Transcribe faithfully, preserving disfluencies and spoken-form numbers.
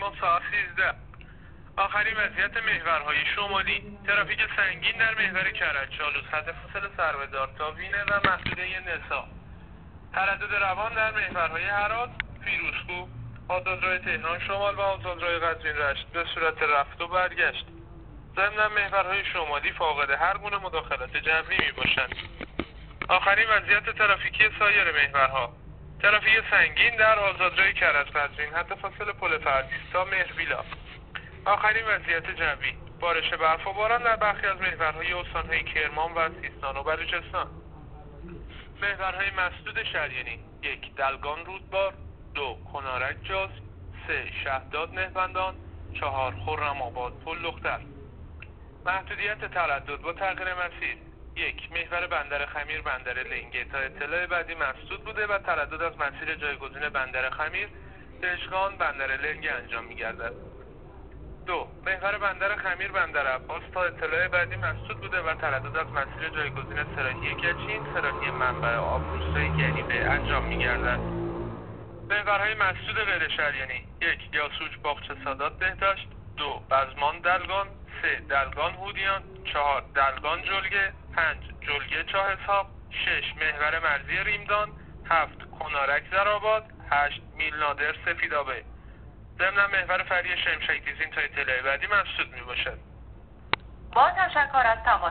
تهران ساعت سیزده. آخرین وضعیت محورهای شمالی: ترافیک سنگین در محور کرج چالوس خط فاصله سروه‌دار تا وینر و محدوده نسا. تردد روان در محورهای هرات، فیروزکوه، آزادراه تهران شمال و آزادراه قزوین رشت به صورت رفت و برگشت. ضمن محورهای شمالی فاقد هر گونه مداخلت جمعی می باشند. آخرین وضعیت ترافیکی سایر محورها: ترافیک سنگین در آزادراه کرج قزوین حد فاصله پل پردیس تا مهربیلا. آخرین وضعیت جوی: بارش برف و باران در برخی از محورهای استانهای کرمان و سیستان و بلوچستان. محورهای مسدود شریانی: یک دلگان رودبار، دو کنارک جاز، سه شهداد نهبندان، چهار خرم آباد پل لختر. محدودیت تردد با تغییر مسیر: یک محور بندر خمیر بندر لنگه تا اطلاع بعدی مسدود بوده و تردد از مسیر جایگزین بندر خمیر دشگان بندر لنگه انجام می‌گردد. دو محور بندر خمیر بندر عباس تا اطلاع بعدی مسدود بوده و تردد از مسیر جایگزین سراحی گچین سراحی منبع آب روستای گریبه انجام می‌گردد. محورهای مسدود غیر شریانی: یک یاسوج باغچه سادات بهداشت، دو بزمان دلگان، سه دلگان هودیان، چهار دلگان جلگه، پنج جلگه چاه اسحاق، شش محور مرزی ریمدان، هفت کنارک زرآباد، هشت میل نادر سفیدآبه. ضمن محور فری شمشک دیزین تا اطلاع بعدی مسدود می باشد. با تشکر از تماس